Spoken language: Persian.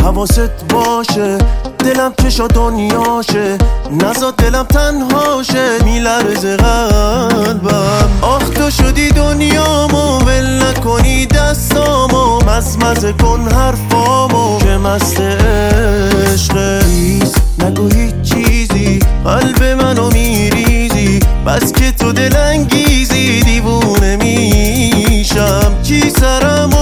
حواست باشه دلم چشا دنیاشه نزا دلم تنهاشه میلرزه قلبم آخ تو شدی دنیامو ول نکنی دستامو مزمزه کن حرفامو که مست عشقه نگو هیچ چیزی قلب منو میریزی بس که تو دلانگیزی دیوونه میشم چی سرمو